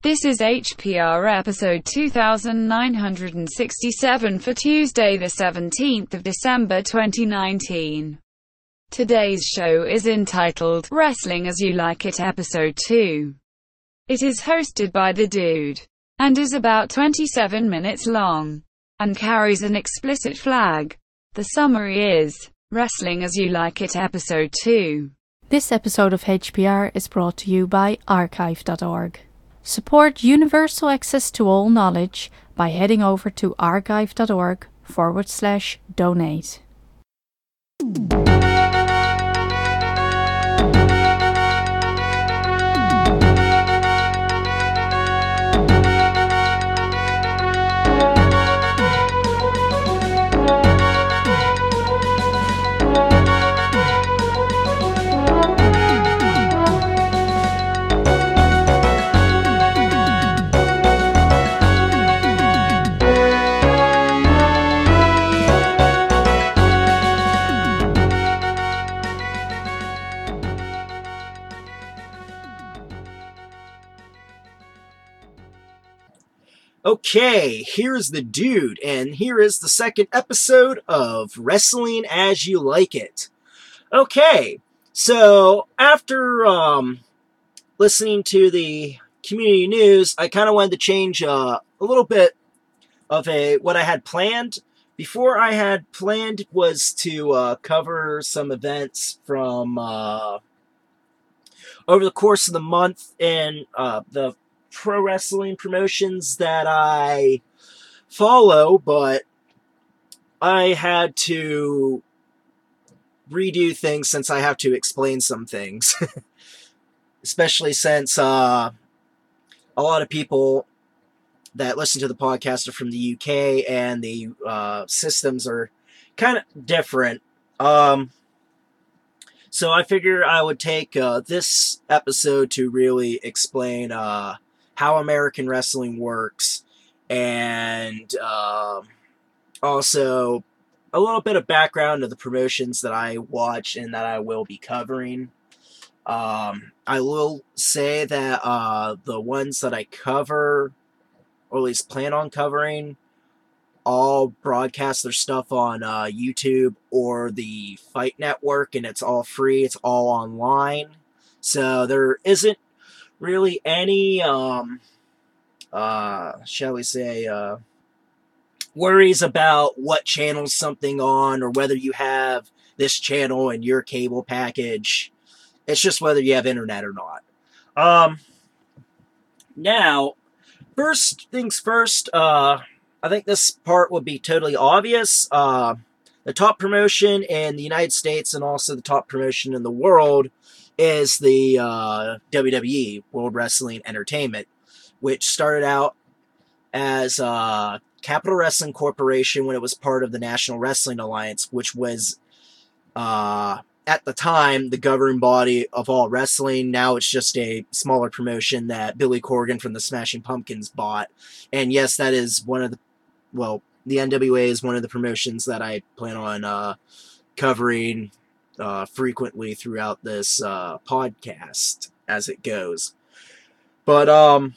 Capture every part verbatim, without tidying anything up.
This is H P R episode two thousand nine hundred sixty-seven for Tuesday the seventeenth of December twenty nineteen. Today's show is entitled Wrestling As You Like It Episode two. It is hosted by The Dude, and is about twenty-seven minutes long, and carries an explicit flag. The summary is, Wrestling As You Like It Episode two. This episode of H P R is brought to you by archive dot org. Support universal access to all knowledge by heading over to archive dot org forward slash donate. Okay, here's the dude, and here is the second episode of Wrestling As You Like It. Okay, so after um, listening to the community news, I kind of wanted to change uh, a little bit of a what I had planned. Before I had planned was to uh, cover some events from uh, over the course of the month in uh, the pro wrestling promotions that I follow, but I had to redo things since I have to explain some things. Especially since uh, a lot of people that listen to the podcast are from the U K and the uh, systems are kind of different. Um, so I figure I would take uh, this episode to really explain uh, how American wrestling works, and uh, also a little bit of background of the promotions that I watch and that I will be covering. Um, I will say that uh, the ones that I cover, or at least plan on covering, all broadcast their stuff on uh, YouTube or the Fight Network, and it's all free, it's all online. So there isn't really any, um, uh, shall we say, uh, worries about what channel's something on, or whether you have this channel in your cable package. It's just whether you have internet or not. Um, now, first things first, uh, I think this part would be totally obvious. Uh, the top promotion in the United States and also the top promotion in the world is the uh, W W E, World Wrestling Entertainment, which started out as uh, Capital Wrestling Corporation when it was part of the National Wrestling Alliance, which was, uh, at the time, the governing body of all wrestling. Now it's just a smaller promotion that Billy Corgan from the Smashing Pumpkins bought. And yes, that is one of the, well, the N W A is one of the promotions that I plan on uh, covering Uh, frequently throughout this uh, podcast as it goes. But um,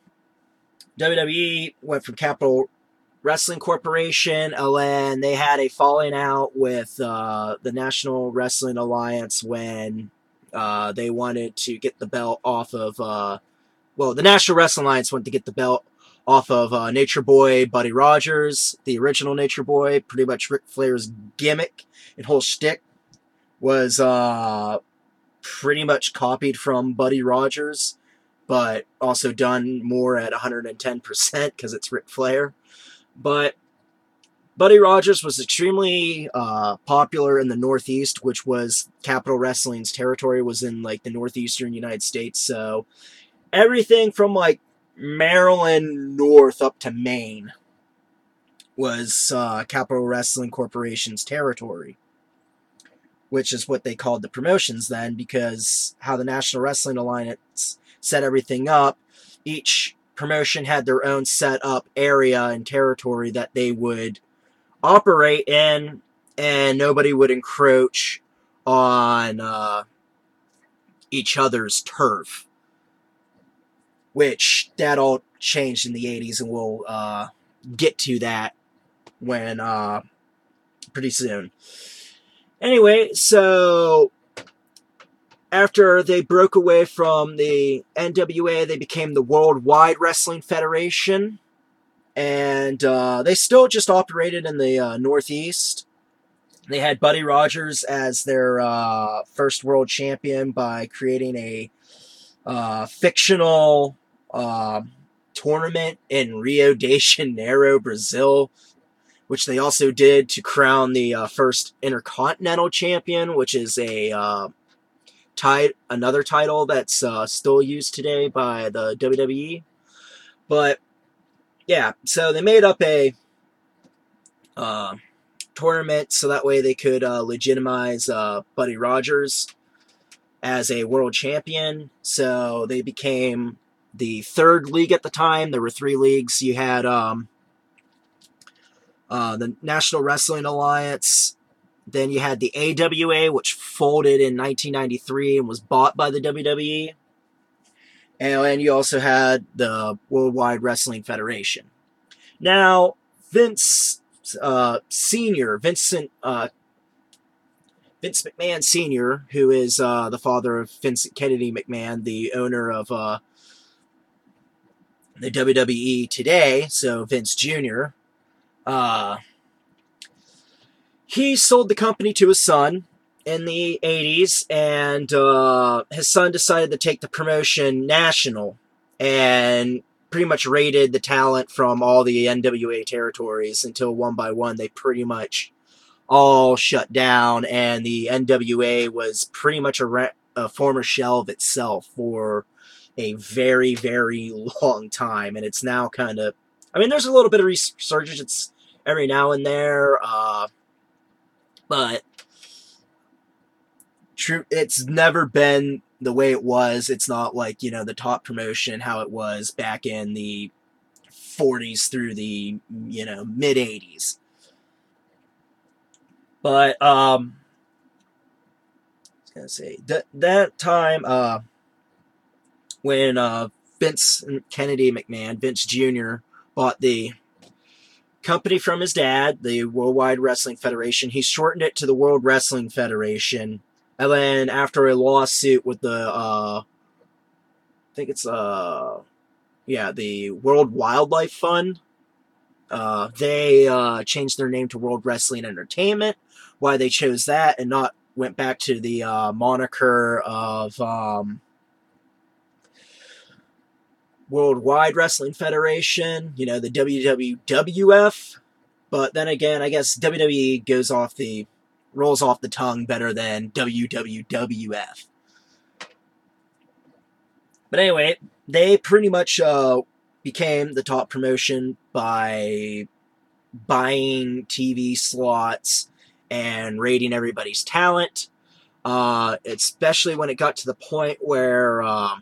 W W E went from Capital Wrestling Corporation, and they had a falling out with uh, the National Wrestling Alliance when uh, they wanted to get the belt off of, uh, well, the National Wrestling Alliance wanted to get the belt off of uh, Nature Boy Buddy Rogers, the original Nature Boy. Pretty much Ric Flair's gimmick and whole shtick was uh, pretty much copied from Buddy Rogers, but also done more at one hundred ten percent because it's Ric Flair. But Buddy Rogers was extremely uh, popular in the Northeast, which was Capital Wrestling's territory, was in like the northeastern United States. So everything from like Maryland north up to Maine was uh, Capital Wrestling Corporation's territory, which is what they called the promotions then, because how the National Wrestling Alliance set everything up, each promotion had their own set up area and territory that they would operate in, and nobody would encroach on uh, each other's turf. which that all changed in the eighties, and we'll uh, get to that when uh, pretty soon. Anyway, so after they broke away from the N W A, they became the Worldwide Wrestling Federation, and uh, they still just operated in the uh, Northeast. They had Buddy Rogers as their uh, first world champion by creating a uh, fictional uh, tournament in Rio de Janeiro, Brazil, which they also did to crown the uh, first Intercontinental Champion, which is a uh, ti- another title that's uh, still used today by the W W E. But yeah, so they made up a uh, tournament so that way they could uh, legitimize uh, Buddy Rogers as a world champion. So they became the third league at the time. There were three leagues. You had um, uh, the National Wrestling Alliance. Then you had the A W A, which folded in nineteen ninety-three and was bought by the W W E. And then you also had the Worldwide Wrestling Federation. Now, Vince uh, Senior, Vincent uh, Vince McMahon Senior, who is uh, the father of Vincent Kennedy McMahon, the owner of uh, the W W E today, so Vince Junior, uh, he sold the company to his son in the eighties, and uh, his son decided to take the promotion national and pretty much raided the talent from all the N W A territories until one by one they pretty much all shut down, and the N W A was pretty much a, re- a former shell of itself for a very, very long time, and it's now kind of, I mean, there's a little bit of resurgence every now and there, uh, but true, it's never been the way it was. It's not like, you know, the top promotion, how it was back in the forties through the, you know, mid-eighties. But, um, I was going to say, that, that time, uh, when, uh, Vince Kennedy McMahon, Vince Junior, bought the company from his dad, the Worldwide Wrestling Federation, he shortened it to the World Wrestling Federation. And then after a lawsuit with the, uh, I think it's, uh, yeah, the World Wildlife Fund, uh, they, uh, changed their name to World Wrestling Entertainment. Why they chose that and not went back to the, uh, moniker of, um, Worldwide Wrestling Federation, you know, the W W F. But then again, I guess W W E goes off the, rolls off the tongue better than W W F. But anyway, they pretty much uh, became the top promotion by buying T V slots and raiding everybody's talent, uh, especially when it got to the point where um,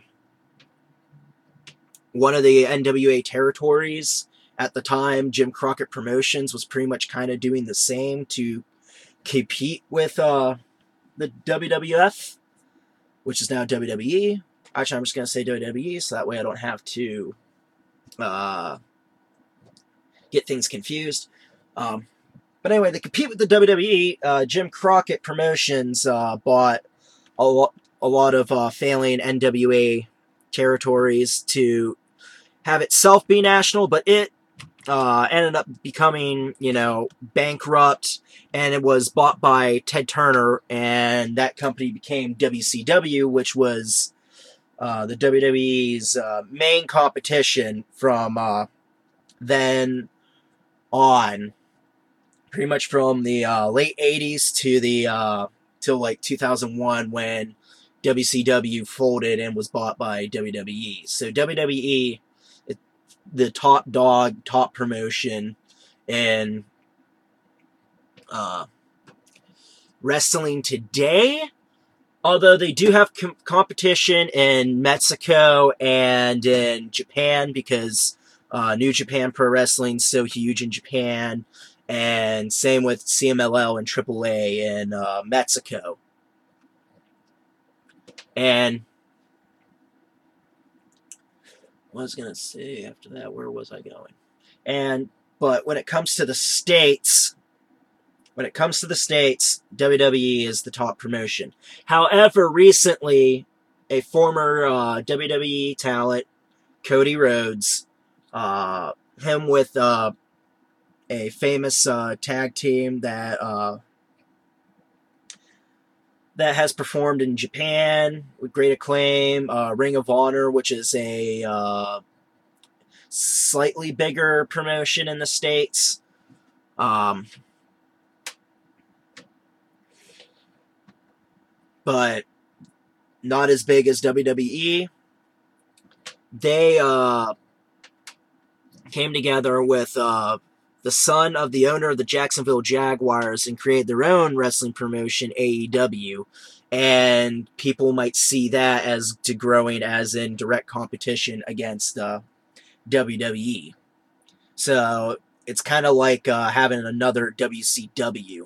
one of the N W A territories at the time, Jim Crockett Promotions, was pretty much kind of doing the same to compete with uh, the W W F, which is now W W E. Actually, I'm just going to say W W E, so that way I don't have to uh, get things confused. Um, but anyway, they compete with the W W E. Uh, Jim Crockett Promotions uh, bought a, lo- a lot of uh, failing N W A territories to have itself be national, but it uh, ended up becoming, you know, bankrupt, and it was bought by Ted Turner, and that company became W C W, which was uh, the W W E's uh, main competition from uh, then on, pretty much from the uh, late eighties to the uh, till like two thousand one, when W C W folded and was bought by W W E. So W W E, it, the top dog, top promotion in uh, wrestling today. Although they do have com- competition in Mexico and in Japan, because uh, New Japan Pro Wrestling is so huge in Japan, and same with C M L L and triple A in uh, Mexico. And what was I going to say after that? Where was I going? And, but when it comes to the States, when it comes to the States, W W E is the top promotion. However, recently, a former uh, W W E talent, Cody Rhodes, uh, him with uh, a famous uh, tag team that uh, that has performed in Japan with great acclaim, uh, Ring of Honor, which is a uh, slightly bigger promotion in the States. Um, but not as big as W W E. They uh, came together with uh, the son of the owner of the Jacksonville Jaguars and created their own wrestling promotion, A E W. And people might see that as to growing as in direct competition against uh, W W E. So it's kind of like uh, having another W C W.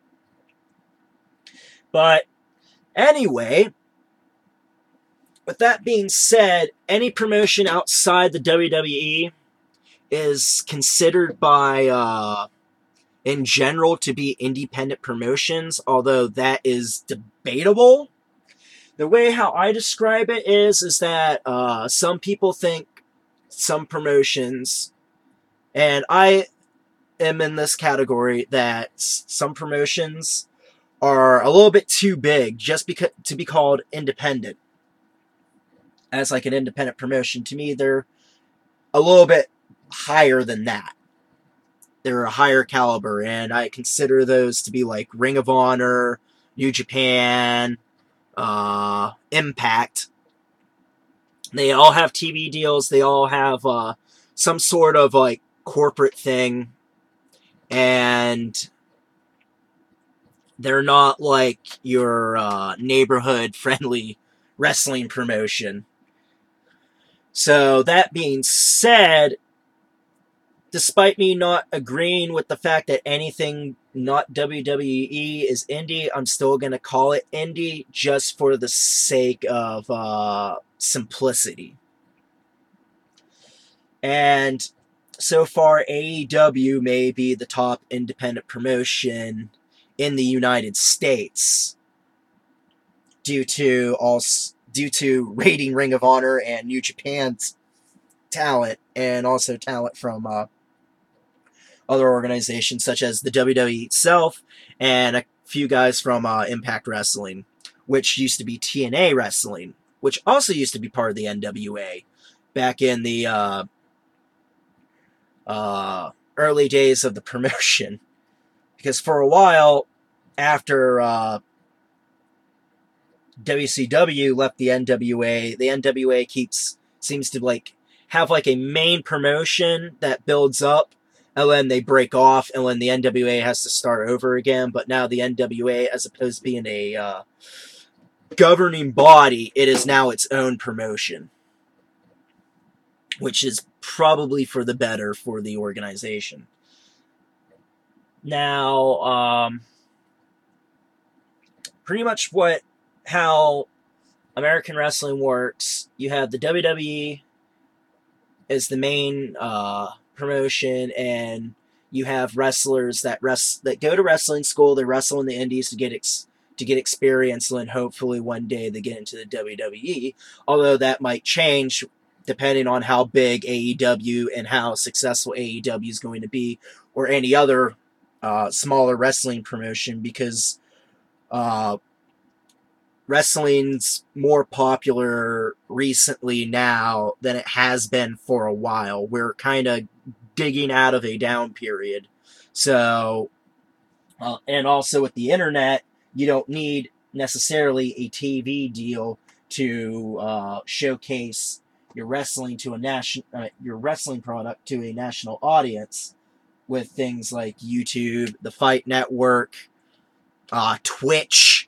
But anyway, with that being said, any promotion outside the W W E is considered by, uh, in general, to be independent promotions, although that is debatable. The way how I describe it is, is that uh, some people think some promotions, and I am in this category, that some promotions are a little bit too big just because to be called independent. As like an independent promotion, to me, they're a little bit higher than that. They're a higher caliber, and I consider those to be like Ring of Honor, New Japan, uh, Impact. They all have T V deals. They all have uh, some sort of like corporate thing, and they're not like your uh, neighborhood-friendly wrestling promotion. So, that being said, despite me not agreeing with the fact that anything not W W E is indie, I'm still going to call it indie just for the sake of uh, simplicity. And so far, A E W may be the top independent promotion in the United States due to all due to raiding Ring of Honor and New Japan's talent, and also talent from uh, other organizations such as the W W E itself and a few guys from uh, Impact Wrestling, which used to be T N A Wrestling, which also used to be part of the N W A back in the uh, uh, early days of the promotion. Because for a while, after uh, W C W left the N W A, the N W A keeps seems to like have like a main promotion that builds up, and then they break off, and then the N W A has to start over again. But now the N W A, as opposed to being a uh, governing body, it is now its own promotion, which is probably for the better for the organization. Now, um, pretty much what how American wrestling works, you have the W W E as the main uh, promotion, and you have wrestlers that rest that go to wrestling school. They wrestle in the indies to get ex- to get experience, and hopefully one day they get into the W W E. Although that might change depending on how big A E W and how successful A E W is going to be, or any other uh, smaller wrestling promotion, because uh, wrestling's more popular recently now than it has been for a while. We're kind of digging out of a down period. So, uh, and also with the internet, you don't need necessarily a T V deal to uh, showcase your wrestling to a national, uh, your wrestling product to a national audience with things like YouTube, the Fight Network, uh, Twitch,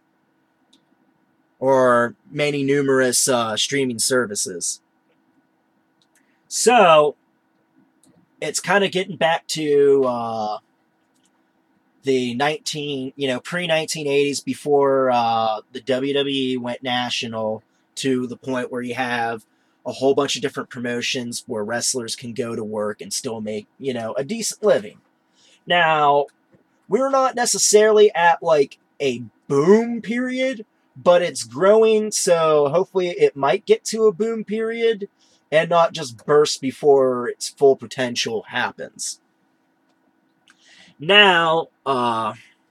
or many numerous uh, streaming services. So, it's kind of getting back to uh, the nineteen, you know, pre nineteen eighties, before uh, the W W E went national, to the point where you have a whole bunch of different promotions where wrestlers can go to work and still make, you know, a decent living. Now, we're not necessarily at like a boom period, but it's growing, so hopefully it might get to a boom period and not just burst before its full potential happens. Now, uh,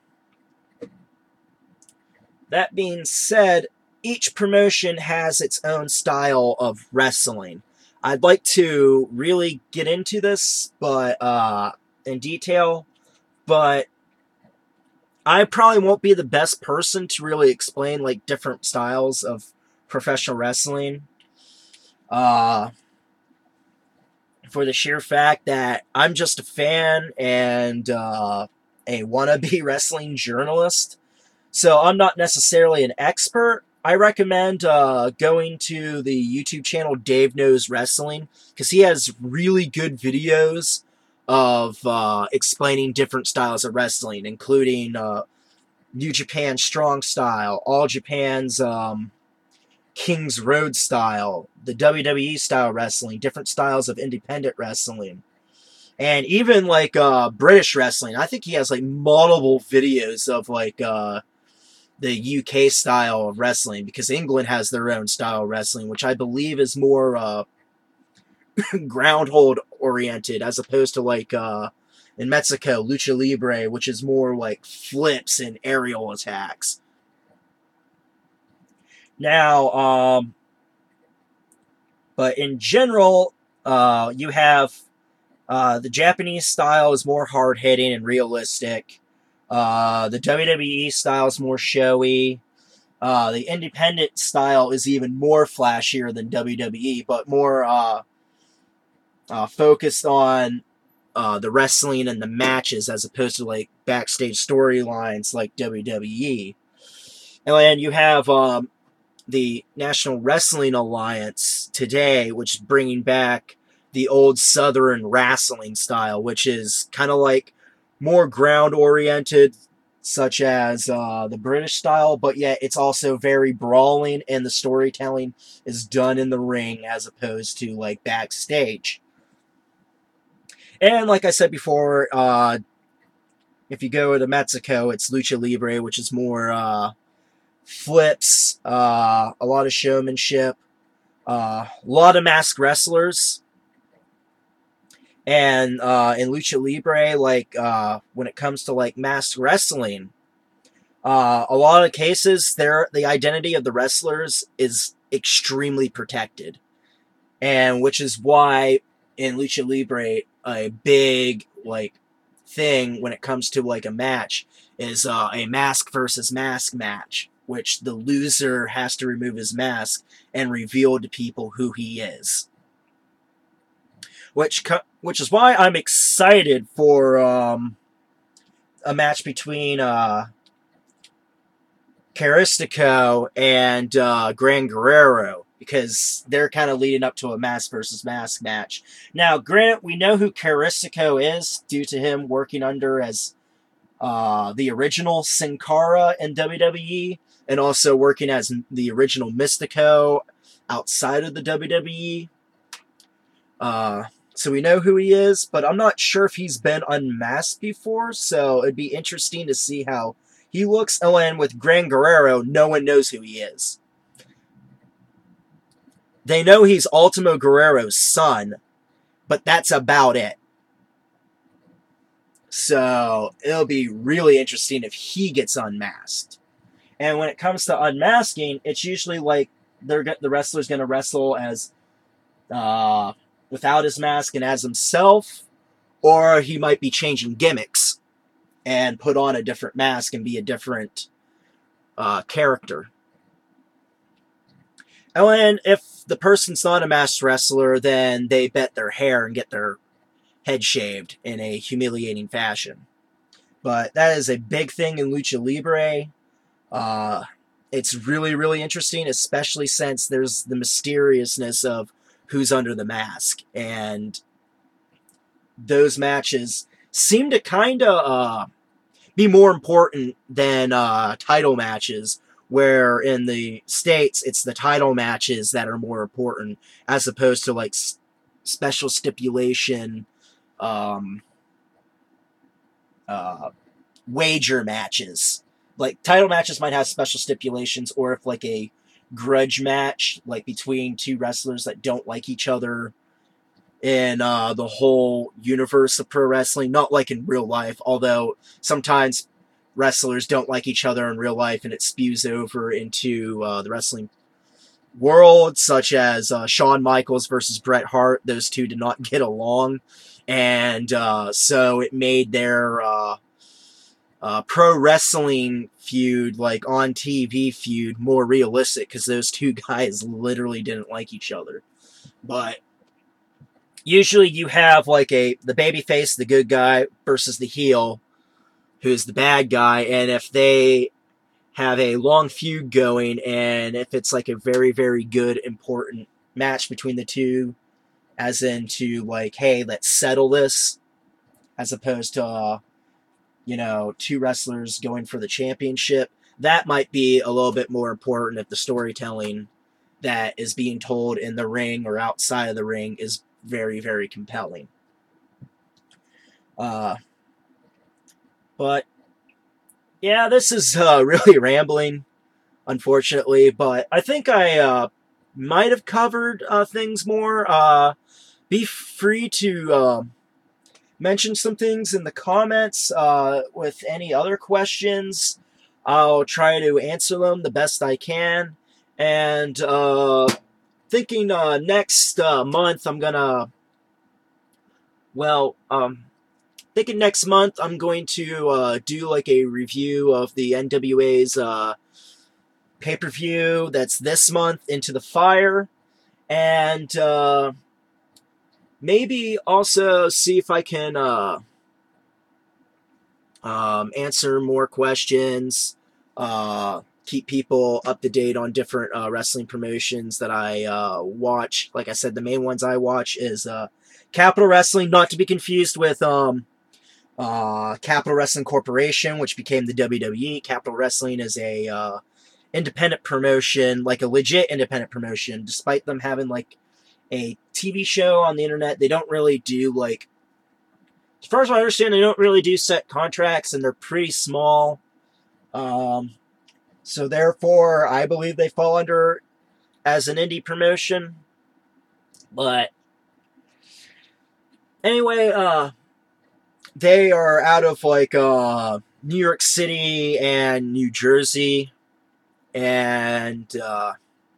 that being said, each promotion has its own style of wrestling. I'd like to really get into this, but uh, in detail, but I probably won't be the best person to really explain like different styles of professional wrestling. Uh, for the sheer fact that I'm just a fan and uh, a wannabe wrestling journalist, so I'm not necessarily an expert. I recommend uh, going to the YouTube channel Dave Knows Wrestling, because he has really good videos of uh, explaining different styles of wrestling, including uh, New Japan Strong Style, All Japan's um, King's Road style, the W W E style wrestling, different styles of independent wrestling, and even like uh, British wrestling. I think he has like multiple videos of like uh, the U K style of wrestling, because England has their own style of wrestling, which I believe is more uh, ground hold oriented, as opposed to like uh, in Mexico, Lucha Libre, which is more like flips and aerial attacks. Now, um, but in general, uh, you have uh, the Japanese style is more hard-hitting and realistic. Uh, the W W E style is more showy. Uh, the independent style is even more flashier than W W E, but more uh, uh, focused on uh, the wrestling and the matches, as opposed to like backstage storylines like W W E. And then you have um, the National Wrestling Alliance today, which is bringing back the old Southern wrestling style, which is kind of like more ground-oriented, such as uh, the British style, but yet it's also very brawling, and the storytelling is done in the ring as opposed to like backstage. And like I said before, uh, if you go to Mexico, it's Lucha Libre, which is more uh, flips, uh, a lot of showmanship, uh, a lot of masked wrestlers. And uh, in Lucha Libre, like uh, when it comes to like masked wrestling, uh, a lot of cases, there the identity of the wrestlers is extremely protected, and which is why in Lucha Libre, a big like thing when it comes to like a match is uh, a mask versus mask match, which the loser has to remove his mask and reveal to people who he is. Which which is why I'm excited for um, a match between uh, Caristico and uh, Gran Guerrero, because they're kind of leading up to a mask versus mask match. Now, granted, we know who Caristico is due to him working under as uh, the original Sin Cara in W W E, and also working as the original Mystico outside of the W W E. Uh, so we know who he is, but I'm not sure if he's been unmasked before, so it'd be interesting to see how he looks. Oh, and with Gran Guerrero, no one knows who he is. They know he's Ultimo Guerrero's son, but that's about it. So it'll be really interesting if he gets unmasked. And when it comes to unmasking, it's usually like they're the wrestler's going to wrestle as uh, without his mask and as himself, or he might be changing gimmicks and put on a different mask and be a different uh, character. And if the person's not a masked wrestler, then they bet their hair and get their head shaved in a humiliating fashion. But that is a big thing in Lucha Libre. Uh, it's really, really interesting, especially since there's the mysteriousness of who's under the mask. And those matches seem to kind of uh, be more important than uh, title matches, where in the States, it's the title matches that are more important, as opposed to, like, s- special stipulation, um, uh, wager matches. Like, title matches might have special stipulations, or if, like, a grudge match, like, between two wrestlers that don't like each other in uh, the whole universe of pro wrestling, not like in real life, although sometimes wrestlers don't like each other in real life and it spews over into uh, the wrestling world, such as uh, Shawn Michaels versus Bret Hart. Those two did not get along, and uh, so it made their uh, uh, pro wrestling feud, like on T V feud, more realistic, because those two guys literally didn't like each other. But usually you have like a the babyface, the good guy, versus the heel, who's the bad guy, and if they have a long feud going, and if it's like a very, very good, important match between the two, as in to like, hey, let's settle this, as opposed to, uh, you know, two wrestlers going for the championship, that might be a little bit more important if the storytelling that is being told in the ring or outside of the ring is very, very compelling. Uh, but, yeah, this is uh, really rambling, unfortunately, but I think I uh, might have covered uh, things more. Uh, be free to uh, mention some things in the comments uh, with any other questions. I'll try to answer them the best I can. And uh, thinking uh, next uh, month I'm gonna, well, um, thinking next month I'm going to uh, do like a review of the N W A's uh, pay-per-view that's this month, Into the Fire, and uh, maybe also see if I can uh, um, answer more questions, uh, keep people up to date on different uh, wrestling promotions that I uh, watch. Like I said, the main ones I watch is uh, Capital Wrestling, not to be confused with um, uh, Capital Wrestling Corporation, which became the W W E. Capital Wrestling is a uh, independent promotion, like a legit independent promotion, despite them having like a T V show on the internet. They don't really do like, as far as I understand, they don't really do set contracts, and they're pretty small. Um, so therefore, I believe they fall under as an indie promotion. But anyway, uh, they are out of like uh, New York City and New Jersey, and uh,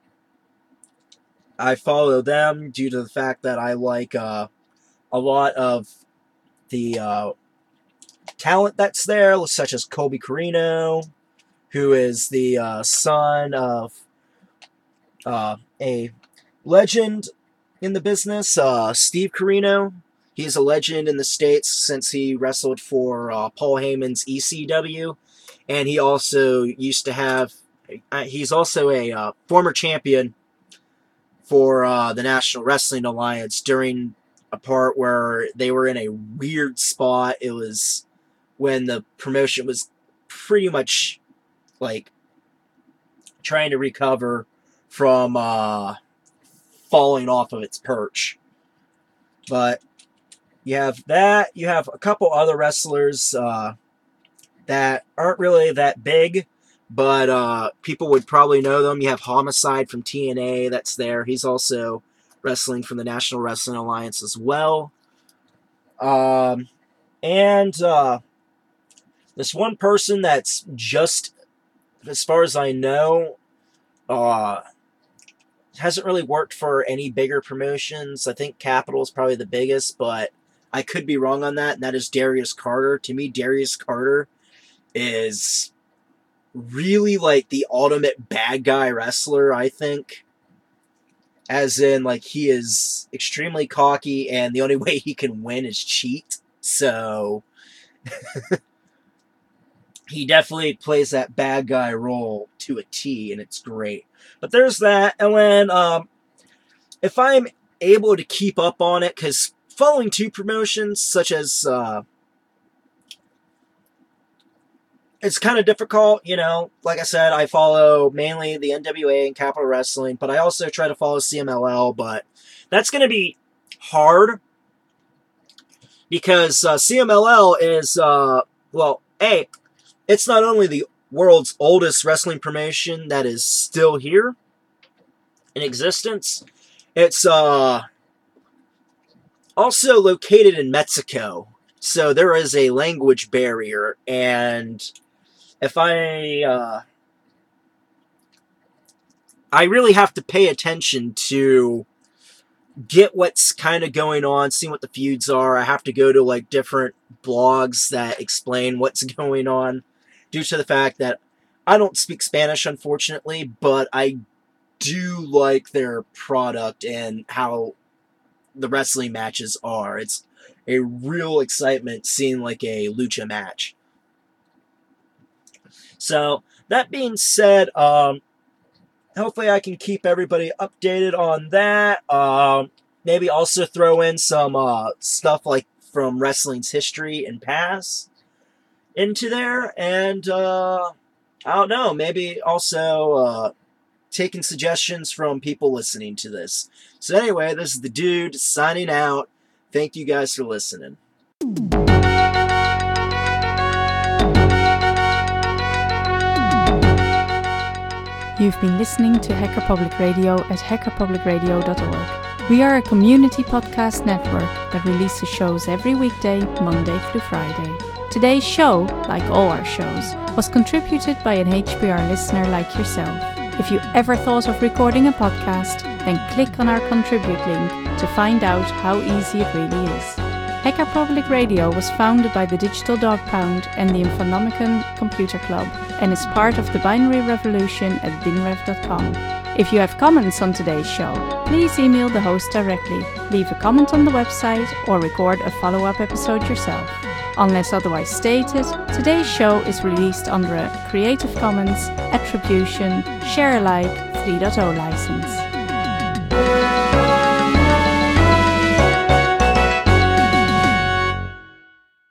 I follow them due to the fact that I like uh, a lot of the uh, talent that's there, such as Colby Corino, who is the uh, son of uh, a legend in the business, uh, Steve Corino. He's a legend in the States since he wrestled for uh, Paul Heyman's E C W, and he also used to have, uh, he's also a uh, former champion for uh, the National Wrestling Alliance during a part where they were in a weird spot. It was when the promotion was pretty much like trying to recover from uh, falling off of its perch. But you have that. You have a couple other wrestlers uh, that aren't really that big, but uh, people would probably know them. You have Homicide from T N A that's there. He's also wrestling from the National Wrestling Alliance as well. Um, and uh, this one person that's just, as far as I know, uh, hasn't really worked for any bigger promotions. I think Capital is probably the biggest, but I could be wrong on that, and that is Darius Carter. To me, Darius Carter is really like the ultimate bad guy wrestler, I think. As in, like, he is extremely cocky, and the only way he can win is cheat. So he definitely plays that bad guy role to a T, and it's great. But there's that, and then um, if I'm able to keep up on it, because following two promotions, such as uh, it's kind of difficult, you know. Like I said, I follow mainly the N W A and Capital Wrestling, but I also try to follow C M L L, but that's going to be hard because uh, C M L L is, uh, well, A, it's not only the world's oldest wrestling promotion that is still here in existence, it's uh, also located in Mexico. So there is a language barrier, and if I, uh, I really have to pay attention to get what's kind of going on, see what the feuds are. I have to go to like different blogs that explain what's going on, due to the fact that I don't speak Spanish, unfortunately, but I do like their product and how the wrestling matches are. It's a real excitement seeing like a lucha match. So, that being said, um, hopefully I can keep everybody updated on that. Um, maybe also throw in some uh, stuff like from wrestling's history and past into there. And, uh, I don't know, maybe also uh, taking suggestions from people listening to this. So anyway, this is the dude signing out. Thank you guys for listening. You've been listening to Hacker Public Radio at hacker public radio dot org. We are a community podcast network that releases shows every weekday, Monday through Friday. Today's show, like all our shows, was contributed by an H P R listener like yourself. If you ever thought of recording a podcast, then click on our contribute link to find out how easy it really is. Hacker Public Radio was founded by the Digital Dog Pound and the Infonomicon Computer Club and is part of the Binary Revolution at binrev dot com. If you have comments on today's show, please email the host directly, leave a comment on the website, or record a follow-up episode yourself. Unless otherwise stated, today's show is released under a Creative Commons Attribution Share Alike three point oh license.